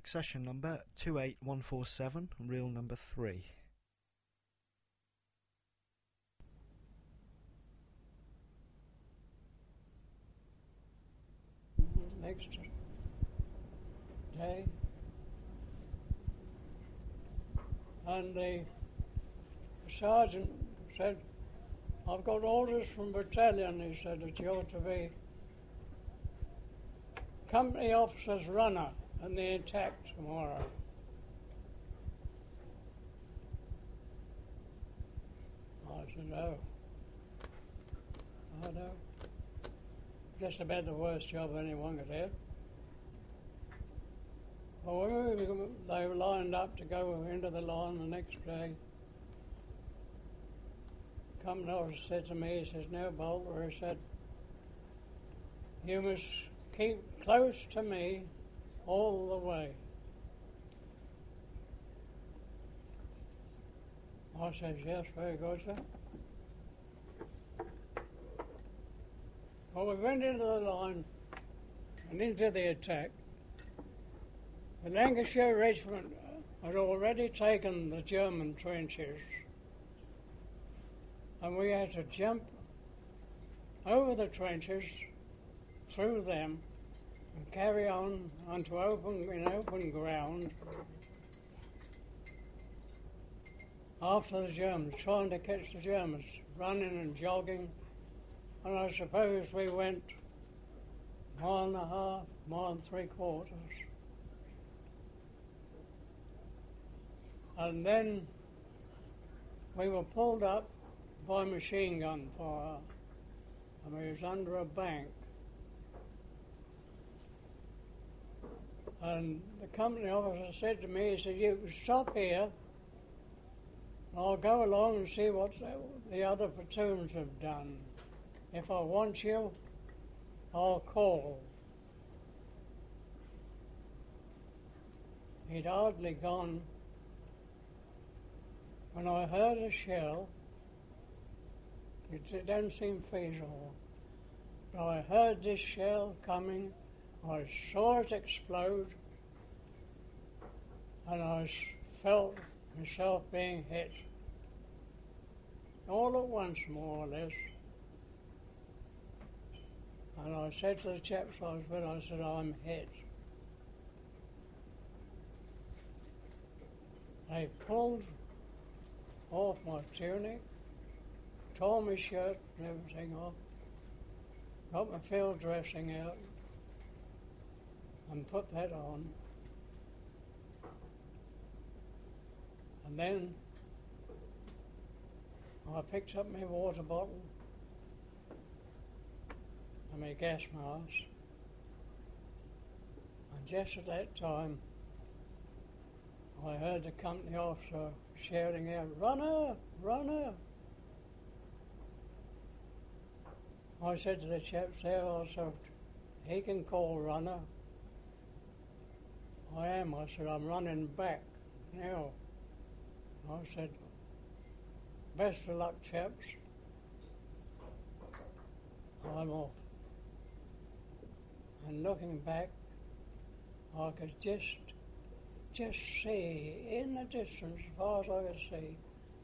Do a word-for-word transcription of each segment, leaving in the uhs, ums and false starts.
succession number two eight one four seven, reel number three. Next day, and the sergeant said, "I've got orders from battalion," he said, "that you're to be company officer's runner in the attack tomorrow." I said, "Oh, I know. Just about the worst job anyone could have." Well, when we, they were lined up to go into the line the next day, company officer said to me, he says, "Now, Bolter," he said, "you must keep close to me all the way." I said, "Yes, very good, sir." Well, we went into the line and into the attack. The Lancashire Regiment had already taken the German trenches, and we had to jump over the trenches, through them, and carry on onto open, in open ground after the Germans, trying to catch the Germans, running and jogging. And I suppose we went a mile and a half, mile and three quarters. And then we were pulled up by machine gun fire, and we was under a bank. And the company officer said to me, he said, "You can stop here, and I'll go along and see what the other platoons have done. If I want you, I'll call." He'd hardly gone when I heard a shell. It didn't seem feasible, but I heard this shell coming. I saw it explode, and I felt myself being hit all at once, more or less. And I said to the chaps I was with, I said, "I'm hit." They pulled off my tunic, tore my shirt and everything off, got my field dressing out, and put that on. And then I picked up my water bottle and my gas mask, and just at that time I heard the company officer shouting out, "Runner! Runner!" I said to the chaps there, I said, "He can call runner." "I am," I said, "I'm running back now." I said, "Best of luck, chaps. I'm off." And looking back, I could just, just see in the distance, as far as I could see,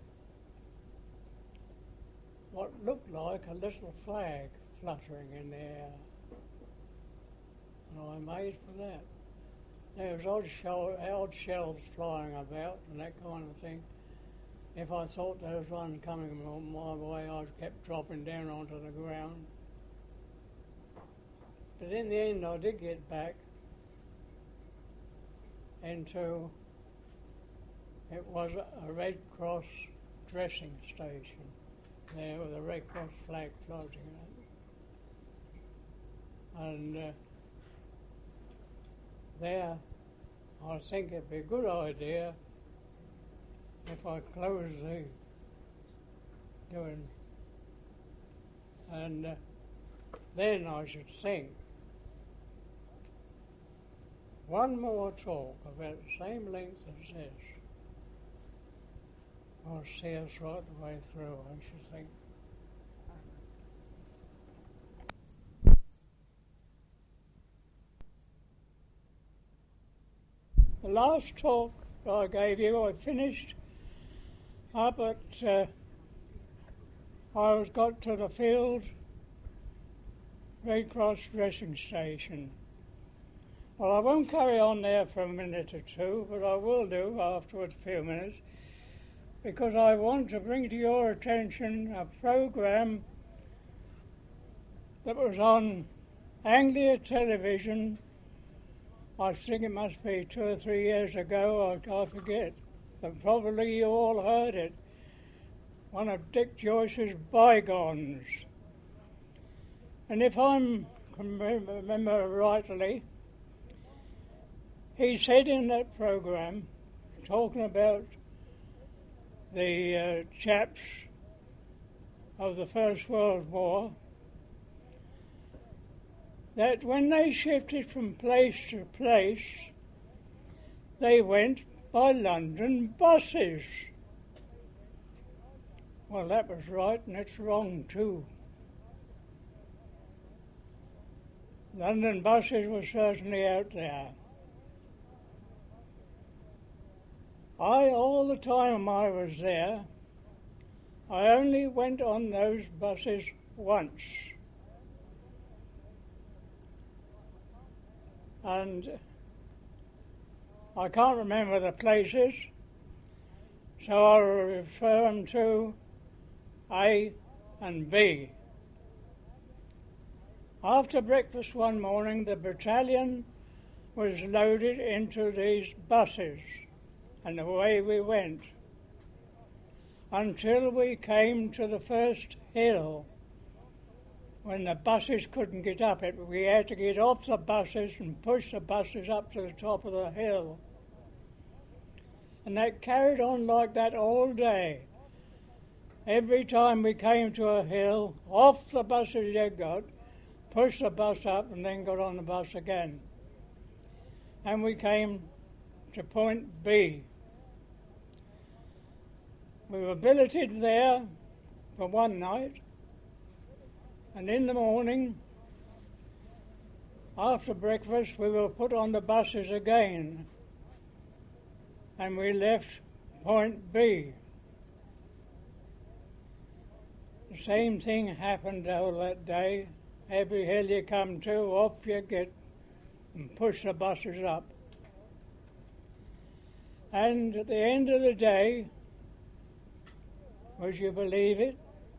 what looked like a little flag fluttering in the air. And I made for that. There was odd, shell, odd shells flying about and that kind of thing. If I thought there was one coming my way, I kept dropping down onto the ground. But in the end, I did get back into, it was a Red Cross dressing station there with a Red Cross flag floating in it. And uh, there, I think it'd be a good idea if I close the doing, and uh, then I should think one more talk about the same length as this will see us right the way through, I should think. the last talk I gave you, I finished up at, uh, I was got to the field, Red Cross dressing station. Well, I won't carry on there for a minute or two, but I will do afterwards a few minutes, because I want to bring to your attention a program that was on Anglia Television. I think it must be two or three years ago, I, I forget, but probably you all heard it. One of Dick Joyce's Bygones. And if I can remember rightly, he said in that program, talking about the uh, chaps of the First World War, that when they shifted from place to place, they went by London buses. Well, that was right, and it's wrong too. London buses were certainly out there. I, all the time I was there, I only went on those buses once. And I can't remember the places, so I'll refer them to A and B. After breakfast one morning, the battalion was loaded into these buses, and away we went, until we came to the first hill, when the buses couldn't get up it. We had to get off the buses and push the buses up to the top of the hill. And that carried on like that all day. Every time we came to a hill, off the buses you got, push the bus up and then got on the bus again. And we came to point B. We were billeted there for one night, and in the morning, after breakfast, we were put on the buses again, and we left point B. The same thing happened all that day. Every hill you come to, off you get and push the buses up. And at the end of the day, would you believe it?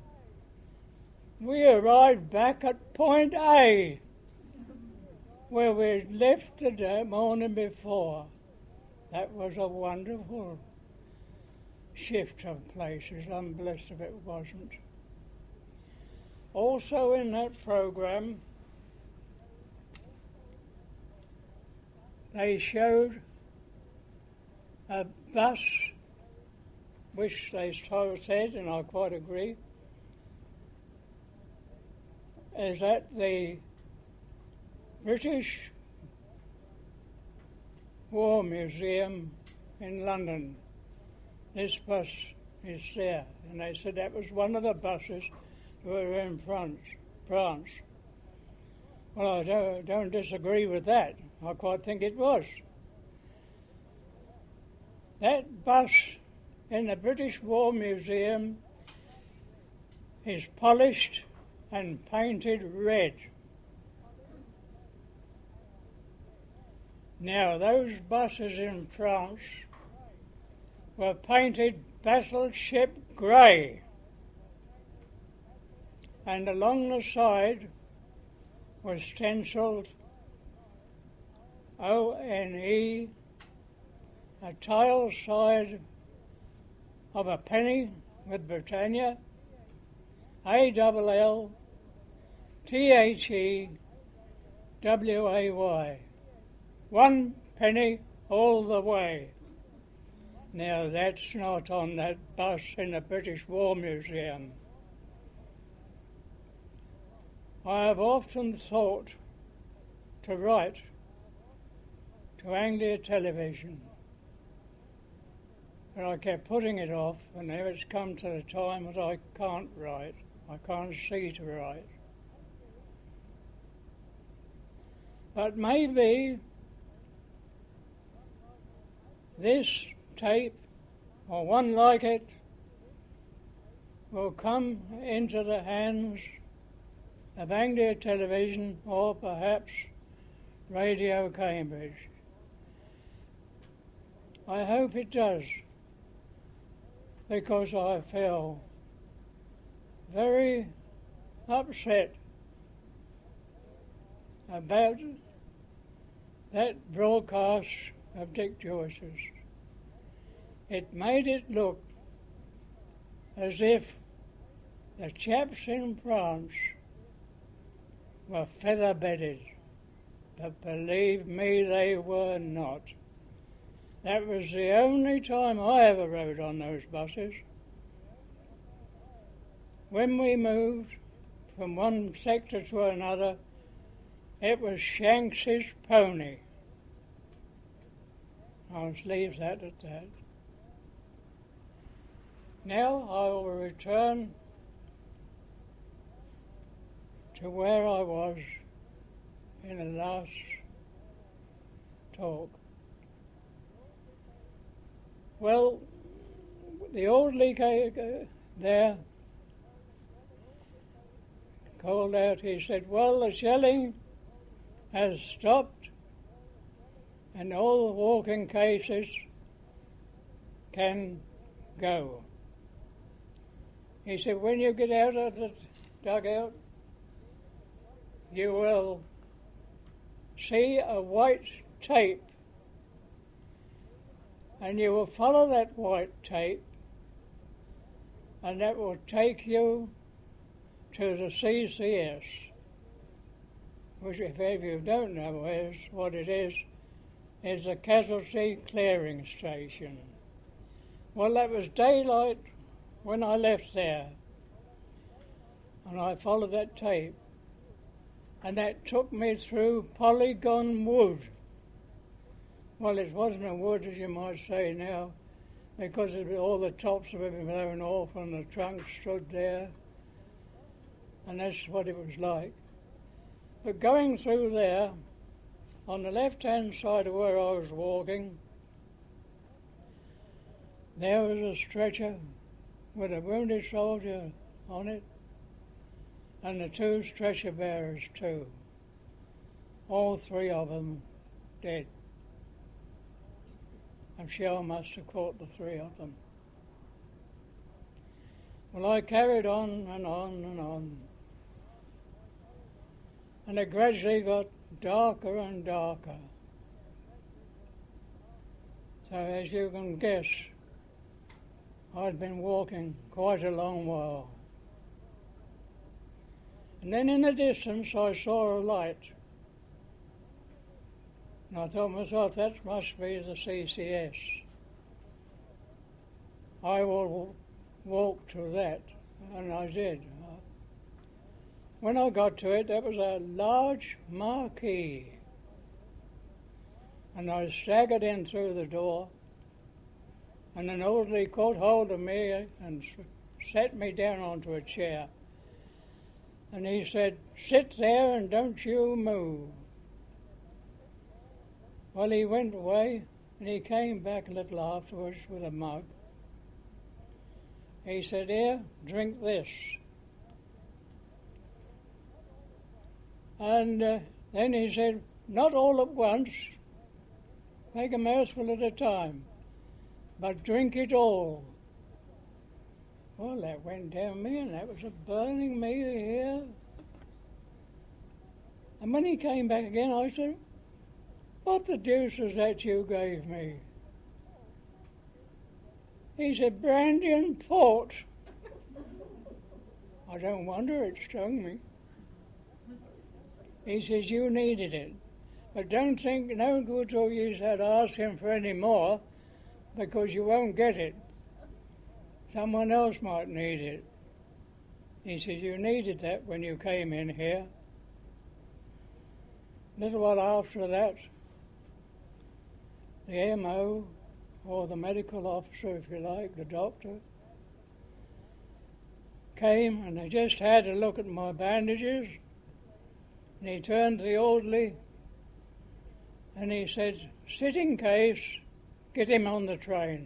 We arrived back at point A, where we left the day, morning before. That was a wonderful shift of places. I'm blessed if it wasn't. Also in that program, they showed a bus, which they said, and I quite agree, is at the British War Museum in London. This bus is there, and they said that was one of the buses that were in France. France. Well, I don't, don't disagree with that. I quite think it was. That bus in the British War Museum is polished and painted red. Now, those buses in France were painted battleship grey, and along the side was stenciled O N E, a tile side of a penny with Britannia, A L L T H E W A Y. One penny all the way. Now that's not on that bus in the British War Museum. I have often thought to write to Anglia Television, but I kept putting it off, and now it's come to the time that I can't write. I can't see to write. But maybe this tape, or one like it, will come into the hands of Anglia Television or perhaps Radio Cambridge. I hope it does, because I feel very upset about that broadcast of Dick Joyce's. It made it look as if the chaps in France were feather-bedded, but believe me, they were not. That was the only time I ever rode on those buses. When we moved from one sector to another, it was Shanks's pony. I'll leave that at that. Now I will return to where I was in the last talk. Well, the old leak there called out, he said, well, the shelling has stopped and all the walking cases can go. He said, when you get out of the dugout, you will see a white tape, and you will follow that white tape, and that will take you to the C C S, which, if any of you don't know is what it is, is a casualty clearing station. Well, that was daylight when I left there, and I followed that tape, and that took me through Polygon Wood. Well, it wasn't a wood, as you might say now, because it, all the tops of it had been blown off and the trunks stood there, and that's what it was like. But going through there, on the left-hand side of where I was walking, there was a stretcher with a wounded soldier on it, and the two stretcher bearers too. All three of them dead. I'm sure I must have caught the three of them. Well, I carried on and on and on, and it gradually got darker and darker. So as you can guess, I'd been walking quite a long while. And then in the distance I saw a light. And I thought to myself, that must be the C C S. I will walk to that, and I did. When I got to it, there was a large marquee, and I staggered in through the door, and an orderly caught hold of me and set me down onto a chair. And he said, sit there and don't you move. Well, he went away, and he came back a little afterwards with a mug. He said, here, drink this. And uh, then he said, not all at once, take a mouthful at a time, but drink it all. Well, that went down me, and that was a burning me here. And when he came back again, I said, what the deuce was that you gave me? He said, brandy and port. I don't wonder it stung me. He says, you needed it. But don't think no good till you said ask him for any more, because you won't get it. Someone else might need it. He says, you needed that when you came in here. A little while after that, the M O, or the medical officer, if you like, the doctor, came and they just had a look at my bandages, and he turned to the orderly and he said, sit in case get him on the train.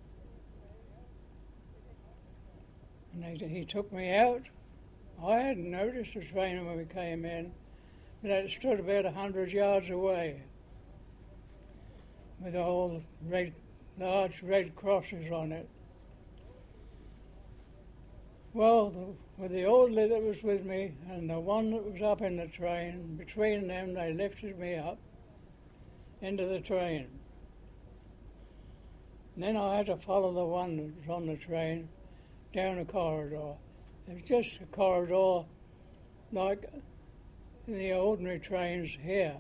And he, he took me out. I hadn't noticed the train when we came in, but it stood about a hundred yards away with all red, large red crosses on it. Well, the, with the orderly that was with me and the one that was up in the train, between them they lifted me up into the train. And then I had to follow the one that was on the train down a corridor. It was just a corridor like the ordinary trains here.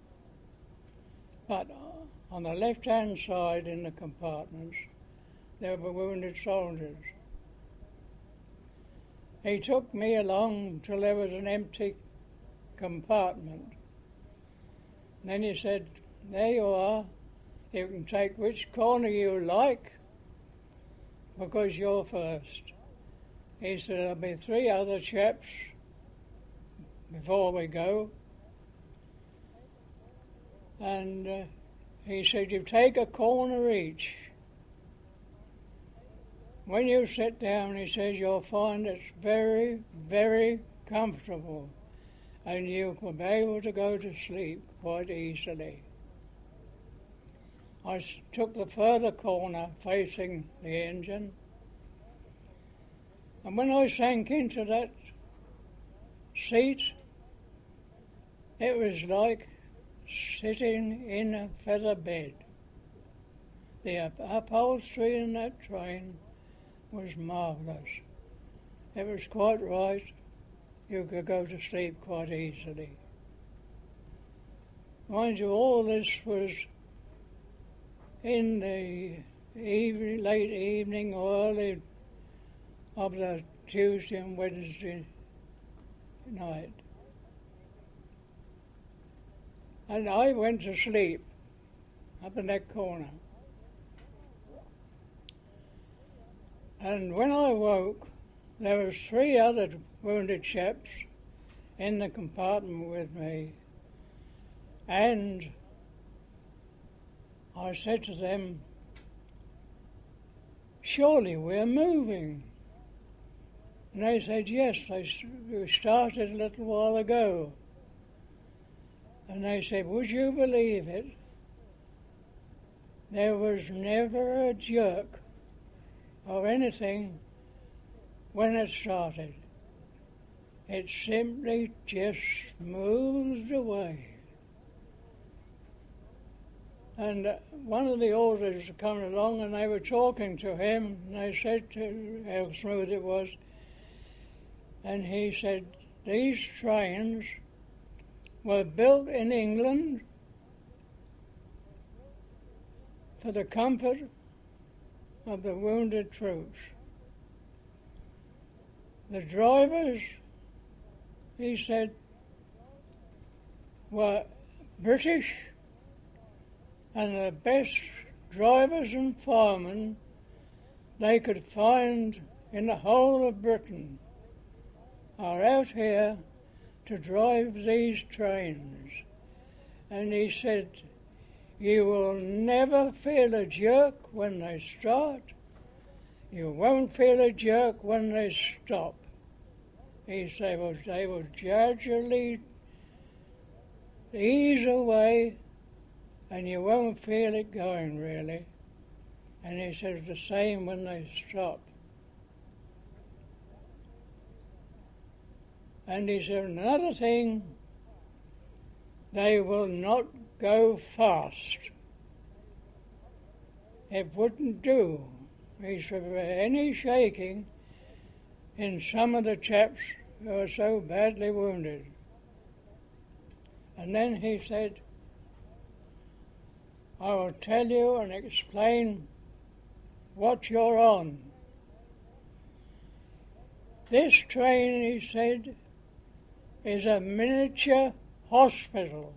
But on the left-hand side in the compartments, there were wounded soldiers. He took me along till there was an empty compartment. And then he said, there you are, you can take which corner you like because you're first. He said, there'll be three other chaps before we go. And uh, he said, you take a corner each. When you sit down, he says, you'll find it's very, very comfortable and you will be able to go to sleep quite easily. I took the further corner facing the engine, and when I sank into that seat, it was like sitting in a feather bed. The upholstery in that train was marvellous. It was quite right. You could go to sleep quite easily. Mind you, all this was in the evening, late evening or early of the Tuesday and Wednesday night. And I went to sleep up in that corner. And when I woke, there was three other wounded chaps in the compartment with me. And I said to them, surely we're moving. And they said, yes, they started a little while ago. And they said, would you believe it? There was never a jerk of anything when it started. It simply just moved away. And one of the officers was coming along and they were talking to him, and they said to how smooth it was, and he said, these trains were built in England for the comfort of the wounded troops. The drivers, he said, were British, and the best drivers and firemen they could find in the whole of Britain are out here to drive these trains. And he said, you will never feel a jerk when they start. You won't feel a jerk when they stop. He said, well, they will gradually ease away and you won't feel it going really. And he said, it's the same when they stop. And he said, another thing, they will not go fast. It wouldn't do. He said, there any shaking in some of the chaps who were so badly wounded. And then he said, I will tell you and explain what you're on. This train, he said, is a miniature hospital.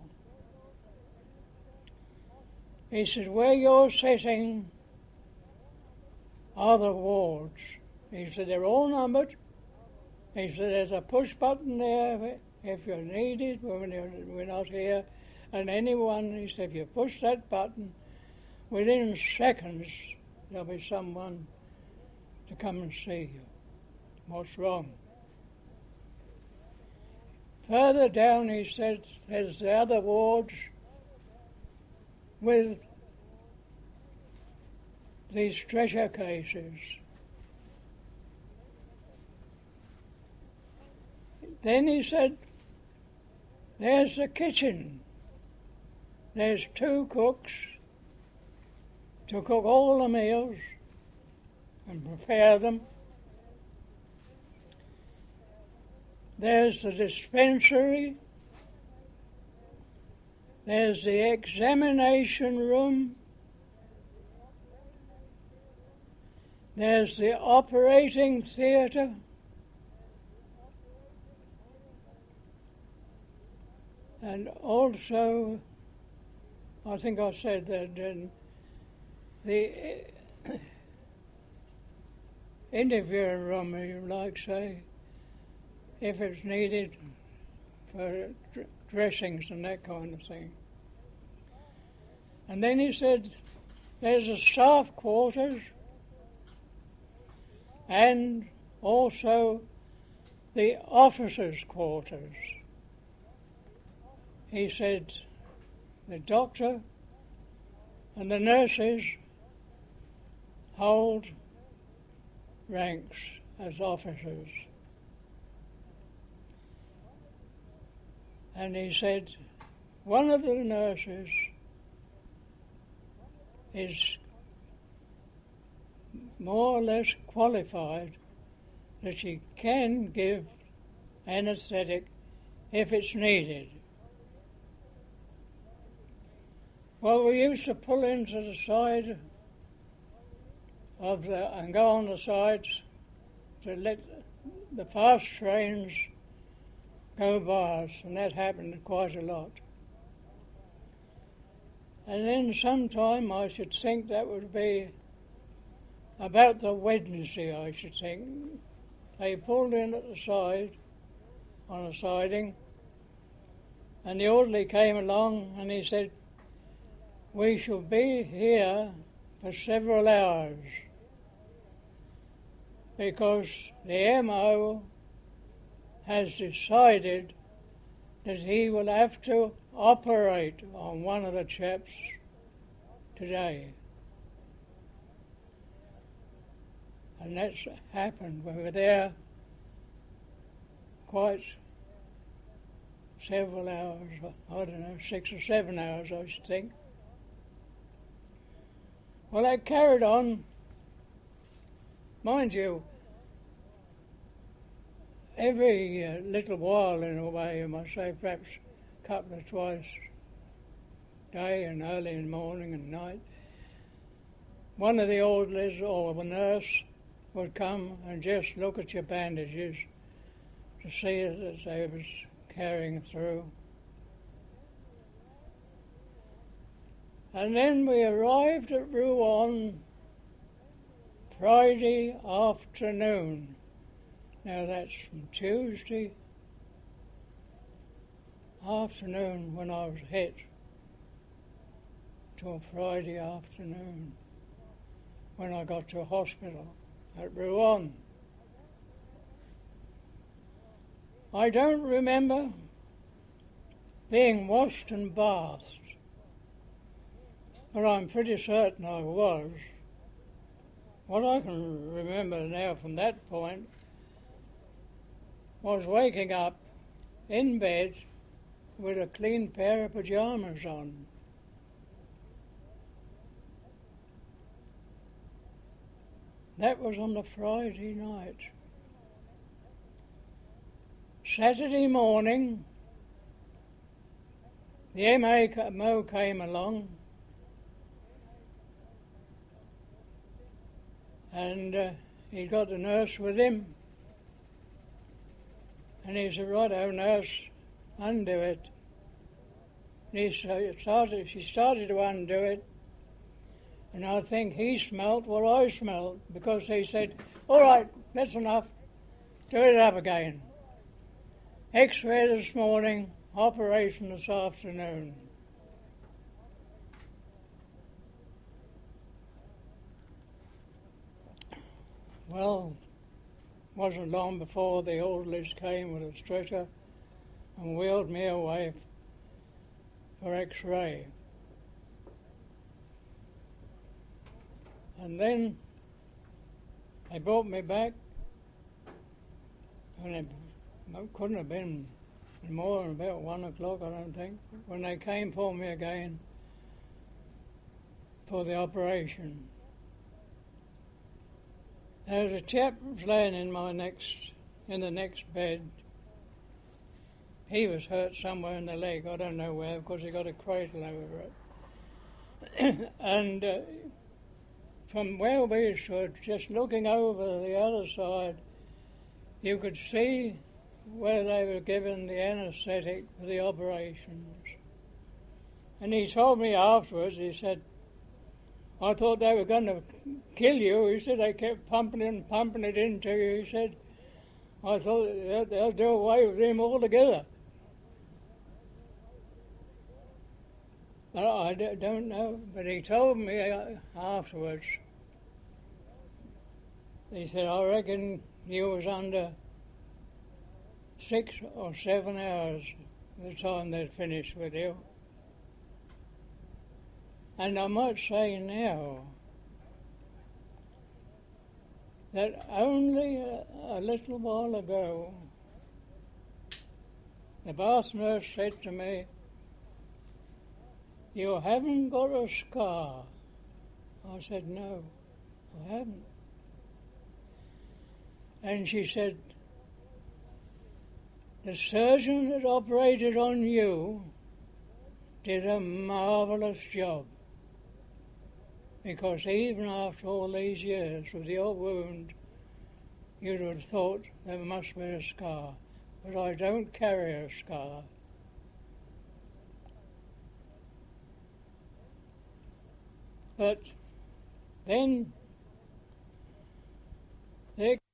He said, where you're sitting are the wards. He said, they're all numbered. He said, there's a push button there if you're needed when we're not here. And anyone, he said, if you push that button, within seconds there'll be someone to come and see you. What's wrong? Further down, he said, there's the other wards with these treasure cases. Then he said, there's the kitchen. There's two cooks to cook all the meals and prepare them. There's the dispensary. There's the examination room. There's the operating theatre. And also, I think I said that in the interviewing room, you like say, if it's needed for dressings and that kind of thing. And then he said, there's the staff quarters and also the officers' quarters. He said the doctor and the nurses hold ranks as officers. And he said one of the nurses is more or less qualified that she can give anaesthetic if it's needed. Well, we used to pull into the side of the, and go on the sides to let the fast trains go by us, and that happened quite a lot. And then sometime, I should think that would be about the Wednesday, I should think, they pulled in at the side, on a siding, and the orderly came along and he said, we shall be here for several hours because the M O has decided that he will have to operate on one of the chaps today. And that's happened. We were there quite several hours, I don't know, six or seven hours, I should think. Well, that carried on. Mind you, every uh, little while in a way, you must say, perhaps a couple of twice a day and early in the morning and night, one of the orderlies or the nurse would come and just look at your bandages to see that they was carrying through. And then we arrived at Rouen Friday afternoon. Now that's from Tuesday afternoon when I was hit to a Friday afternoon when I got to a hospital at Rouen. I don't remember being washed and bathed, but I'm pretty certain I was. What I can remember now from that point was waking up in bed with a clean pair of pyjamas on. That was on the Friday night. Saturday morning, the M O came along and uh, he got the nurse with him. And he said, righto, nurse, undo it. And he started, she started to undo it. And I think he smelt what I smelt, because he said, all right, that's enough, do it up again. X-ray this morning, operation this afternoon. Well, wasn't long before the orderlies came with a stretcher and wheeled me away for X-ray. And then they brought me back, and it couldn't have been more than about one o'clock, I don't think, when they came for me again for the operation. There was a chap who was laying in my next, in the next bed. He was hurt somewhere in the leg, I don't know where, because he got a cradle over it. and uh, from where we stood, just looking over the other side, you could see where they were given the anaesthetic for the operations. And he told me afterwards, he said, I thought they were going to kill you. He said they kept pumping it and pumping it into you. He said, I thought they'll, they'll do away with him altogether. But I d- don't know. But he told me afterwards, he said, I reckon you was under six or seven hours by the time they'd finished with you. And I might say now that only a, a little while ago, the bath nurse said to me, you haven't got a scar. I said, no, I haven't. And she said, the surgeon that operated on you did a marvellous job. Because even after all these years with your wound, you'd have thought there must be a scar. But I don't carry a scar. But then there